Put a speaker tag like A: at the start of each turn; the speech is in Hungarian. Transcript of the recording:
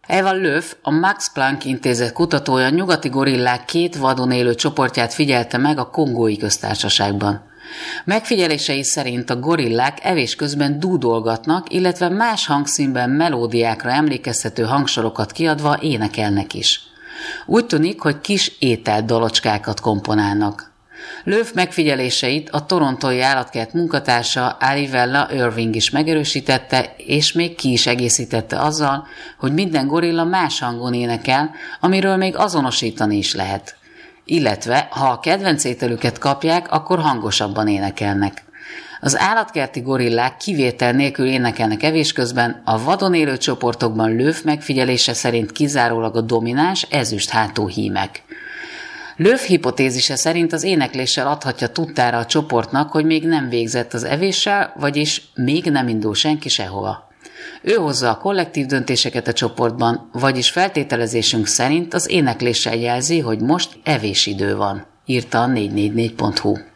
A: Eva Löw, a Max Planck Intézet kutatója nyugati gorillák 2 vadon élő csoportját figyelte meg a Kongói Köztársaságban. Megfigyelései szerint a gorillák evés közben dúdolgatnak, illetve más hangszínben melódiákra emlékeztető hangsorokat kiadva énekelnek is. Úgy tűnik, hogy kis ételdalocskákat komponálnak. Löw megfigyeléseit a torontói állatkert munkatársa Arivella Irving is megerősítette, és még ki is egészítette azzal, hogy minden gorilla más hangon énekel, amiről még azonosítani is lehet. Illetve, ha a kedvenc ételüket kapják, akkor hangosabban énekelnek. Az állatkerti gorillák kivétel nélkül énekelnek evés közben, a vadon élő csoportokban Löw megfigyelése szerint kizárólag a domináns ezüst hátú hímek. Löw hipotézise szerint az énekléssel adhatja tudtára a csoportnak, hogy még nem végzett az evéssel, vagyis még nem indul senki sehova. Ő hozza a kollektív döntéseket a csoportban, vagyis feltételezésünk szerint az énekléssel jelzi, hogy most evésidő van, írta a 444.hu.